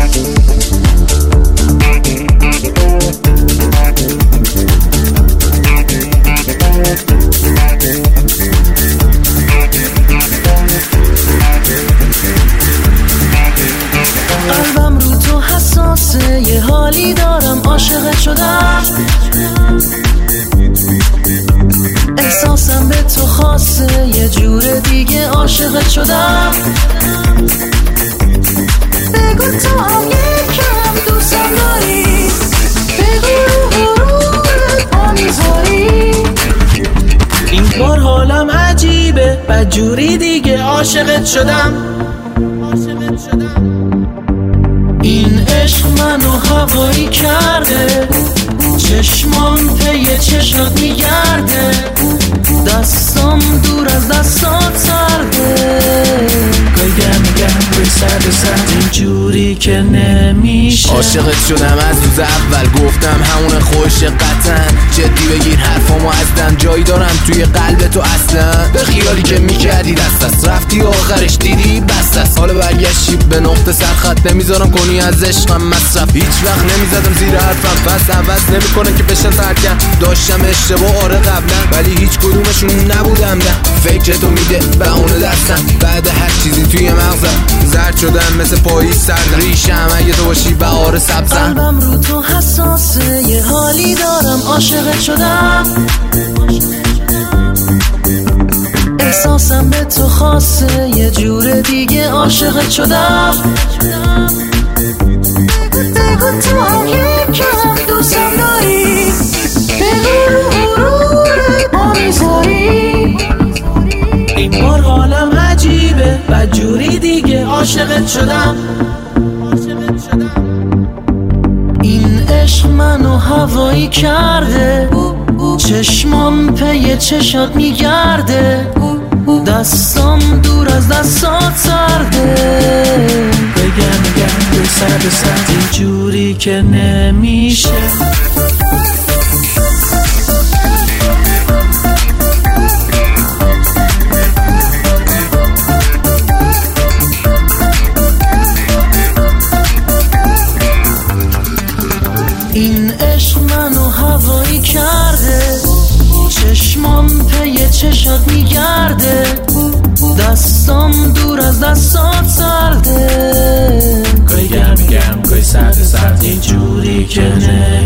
قلبم رو تو حساسه، یه حالی دارم عاشقت شدم. احساسم به تو خاصه، یه جور دیگه عاشقت شدم. بگو تو هم یکم دوستم داری، بگو رو پا میذاری. این بار حالم عجیبه، بدجوری دیگه عاشقت شدم. این عشق منو هوایی کرده، چشمام پی چشات میگرده، دستام دور از دستات سرده. گم به سر اینجوری که نمیشه. عاشقت شدم از روز اول، گفتم همون خوش قطعا. جدی بگیر حرفامو ازدم، جایی دارم توی قلب تو اصلا. به خیالی که میکردی دست رفتی آخرش دیدی بس است. حالا برگشتی به نقطه سرخط، نمیذارم کنی از عشقم مصرف. هیچ وقت نمیزدم زیر حرفم، پس عوض نمیکنه که بشن ترکم. داشتم اشتباه آره قبلا، ولی هیچ کدومشون نبودم. نه فکر تو میده بهونه دستم، بعد هر چیزی توی مغزم زرد شدم مثل پاییز سرد. ریشم اگه تو باشی بهار سبزم. قلبم رو تو حساسه، یه حالی دارم عاشقت شدم. احساسم به تو خاصه، یه جور دیگه عاشقت شدم. بگو تو هم یکم دوستم داری، بگو رو پا میذاری. این بار حالم عجیبه، بدجوری دیگه عاشقت شدم. این عشق منو هوایی کرده، چشمام پی چشات میگرده، دستام دور از دستات سرده. بگم به سر اینجوری که نمیشه. این عشق منو هوایی کرده، چشمام پی چشات میگرده، دستام دور از دستات سرده. گوی گرم گوی سرد اینجوری که نه.